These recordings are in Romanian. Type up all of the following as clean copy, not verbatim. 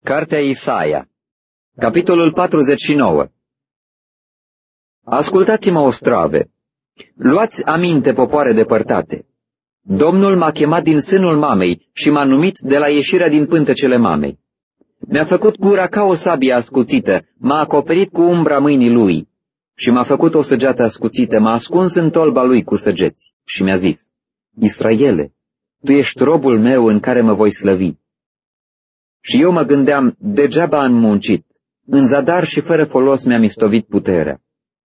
Cartea Isaia, capitolul 49. Ascultați-mă, ostrave! Luați aminte, popoare depărtate! Domnul m-a chemat din sânul mamei și m-a numit de la ieșirea din pântecele mamei. Mi-a făcut gura ca o sabie ascuțită, m-a acoperit cu umbra mâinii lui și m-a făcut o săgeată ascuțită, m-a ascuns în tolba lui cu săgeți și mi-a zis: Israele, tu ești robul meu în care mă voi slăvi. Și eu mă gândeam, degeaba am muncit, în zadar și fără folos mi-am istovit puterea.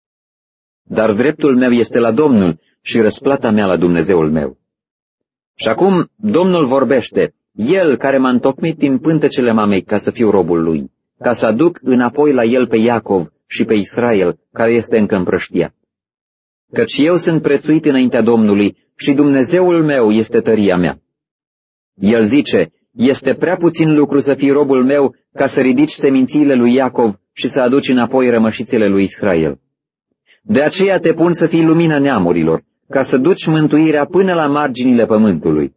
Dar dreptul meu este la Domnul și răsplata mea la Dumnezeul meu. Și acum Domnul vorbește, El care m-a întocmit din pântecele mamei ca să fiu robul lui, ca să aduc înapoi la El pe Iacov și pe Israel, care este încă împrăștiat. Căci eu sunt prețuit înaintea Domnului și Dumnezeul meu este tăria mea. El zice: este prea puțin lucru să fii robul meu ca să ridici semințiile lui Iacov și să aduci înapoi rămășițele lui Israel. De aceea te pun să fii lumina neamurilor, ca să duci mântuirea până la marginile pământului.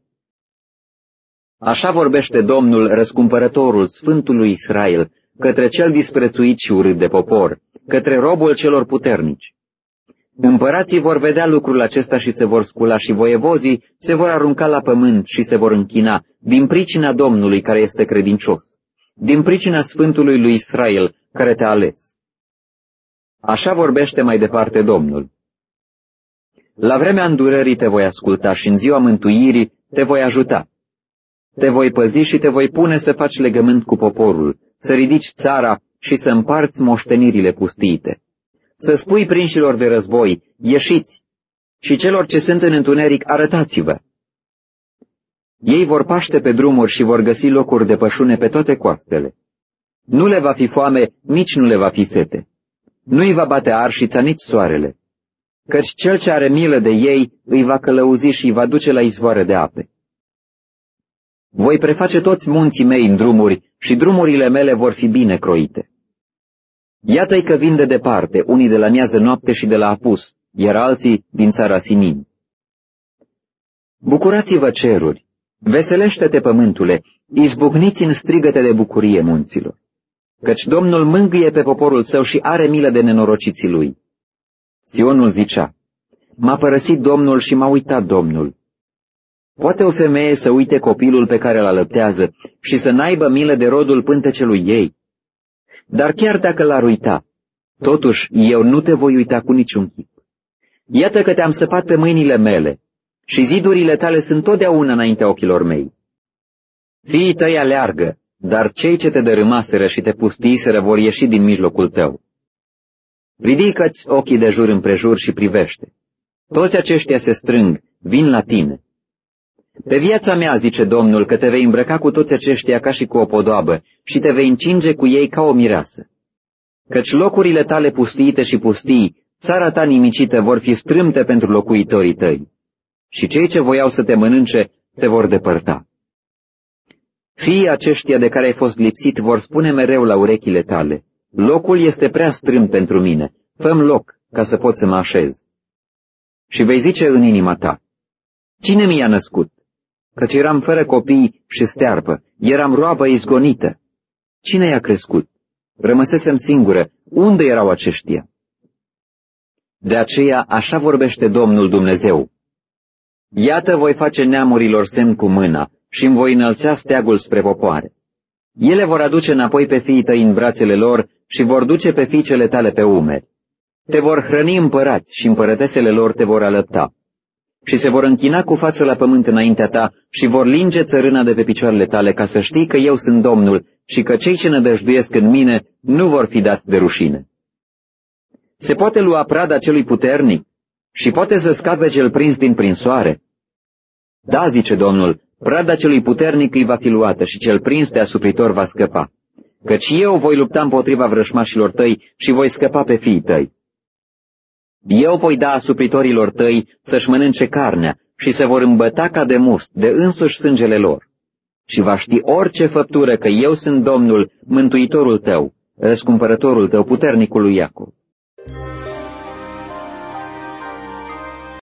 Așa vorbește Domnul, răscumpărătorul, Sfântul lui Israel, către cel disprețuit și urât de popor, către robul celor puternici. Împărații vor vedea lucrul acesta și se vor scula și voievozii se vor arunca la pământ și se vor închina din pricina Domnului care este credincios, din pricina Sfântului lui Israel care te-a ales. Așa vorbește mai departe Domnul. La vremea îndurării te voi asculta și în ziua mântuirii te voi ajuta. Te voi păzi și te voi pune să faci legământ cu poporul, să ridici țara și să împarți moștenirile pustiite. Să spui prinșilor de război: ieșiți, și celor ce sunt în întuneric, arătați-vă. Ei vor paște pe drumuri și vor găsi locuri de pășune pe toate coastele. Nu le va fi foame, nici nu le va fi sete. Nu-i va bate arșița, nici soarele. Căci cel ce are milă de ei îi va călăuzi și îi va duce la izvoare de ape. Voi preface toți munții mei în drumuri și drumurile mele vor fi bine croite. Iată-i că vin de departe, unii de la miază noapte și de la apus, iar alții din țara Sinin. Bucurați-vă, ceruri, veselește-te, pământule, izbucniți în strigăte de bucurie, munților. Căci Domnul mângâie pe poporul său și are milă de nenorociții lui. Sionul zicea: m-a părăsit Domnul și m-a uitat Domnul. Poate o femeie să uite copilul pe care îl alăptează și să n-aibă milă de rodul pântecelui ei? Dar chiar dacă l-ar uita, totuși eu nu te voi uita cu niciun chip. Iată că te-am săpat pe mâinile mele și zidurile tale sunt totdeauna înaintea ochilor mei. Fiii tăi aleargă, dar cei ce te dărâmaseră și te pustiseră vor ieși din mijlocul tău. Ridică-ți ochii de jur împrejur și privește. Toți aceștia se strâng, vin la tine. Pe viața mea, zice Domnul, că te vei îmbrăca cu toți aceștia ca și cu o podoabă și te vei încinge cu ei ca o mireasă. Căci locurile tale pustiite și pustii, țara ta nimicită, vor fi strâmte pentru locuitorii tăi. Și cei ce voiau să te mănânce se vor depărta. Fiii aceștia de care ai fost lipsit vor spune mereu la urechile tale: locul este prea strâmt pentru mine, fă-mi loc ca să pot să mă așez. Și vei zice în inima ta: cine mi-a născut? Căci eram fără copii și stearpă, eram roabă izgonită. Cine i-a crescut? Rămăsesem singură, unde erau aceștia? De aceea așa vorbește Domnul Dumnezeu: iată, voi face neamurilor semn cu mâna și îmi voi înălța steagul spre popoare. Ele vor aduce înapoi pe fiii tăi în brațele lor și vor duce pe fiicele tale pe umeri. Te vor hrăni împărați și împărătesele lor te vor alăpta. Și se vor închina cu față la pământ înaintea ta și vor linge țărâna de pe picioarele tale, ca să știi că eu sunt Domnul și că cei ce nădăjduiesc în mine nu vor fi dați de rușine. Se poate lua prada celui puternic și poate să scape cel prins din prinsoare? Da, zice Domnul, prada celui puternic îi va fi luată și cel prins de asupritor va scăpa. Căci eu voi lupta împotriva vrășmașilor tăi și voi scăpa pe fiii tăi. Eu voi da asupritorilor tăi să-și mănânce carnea și se vor îmbăta ca de must, de însuși sângele lor. Și va ști orice făptură că eu sunt Domnul, mântuitorul tău, răscumpărătorul tău, puternicul lui Iacov.